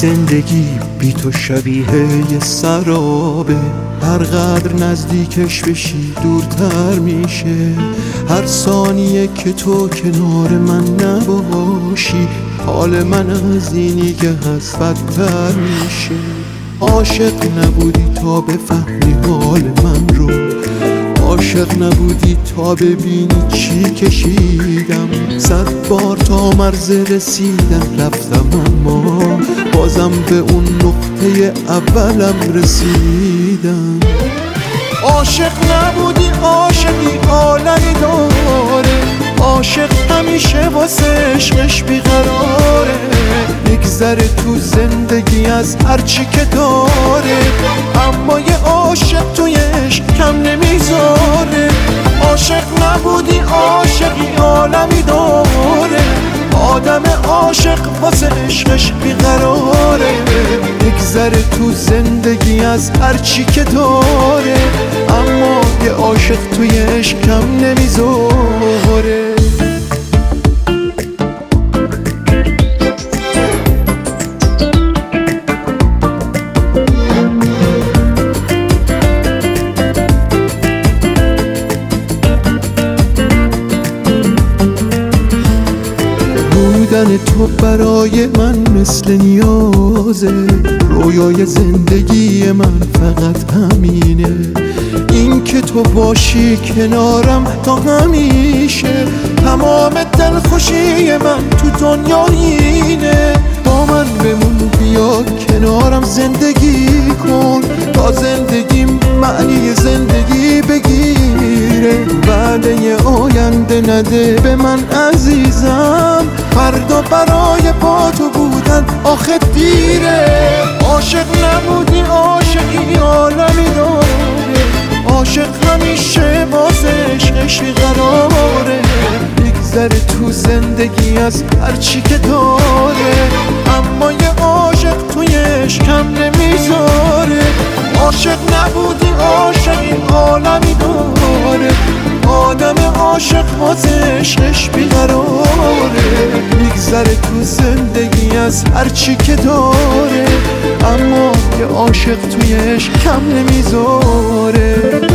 زندگی بی تو شبیه یه سرابه، هر قدر نزدیکش بشی دورتر میشه. هر ثانیه که تو کنار من نباشی حال من از اینی که هست بدتر میشه. عاشق نبودی تا بفهمی حال من رو، عاشق نبودی تا ببینی چی کشیدم. 100 بار تا مرز رسیدم رفتم اما بازم به اون نقطه اولم رسیدم. عاشق نبودی عاشقی عالمی داره، عاشق همیشه واسه عشقش بیقراره. میگذره تو زندگی از هرچی که داره، اما یه عاشق توی عشق کم نمیذاره. عاشق نبودی عاشقی عالمی داره، آدم عاشق واسه عشقش بیقراره. میگذره تو زندگی از هرچی که داره، اما یه عاشق توی عشق کم نمیذاره. بودن تو برای من مثل نیازه، رویای زندگی من فقط همینه. این که تو باشی کنارم تا همیشه، تمام دلخوشی من تو دنیا اینه. با من بمون بیا کنارم زندگی کن، تا زندگیم معنی زندگی بگیره. وعده آینده نده به من عزیزم، فردا برای با تو بودن آخه دیره. عاشق نبودی عاشقی عالمی داره، عاشق همیشه واسه عشقش بیقراره. میگذره تو زندگی از هرچی که داره، اما یه عاشق توی عشق کم نمیذاره. عاشق نبودی عاشقی عالمی داره، آدم عاشق واسه عشقش بیقراره. میگذره تو زندگی از هرچی که داره، اما یه عاشق توی عشق کم نمیذاره.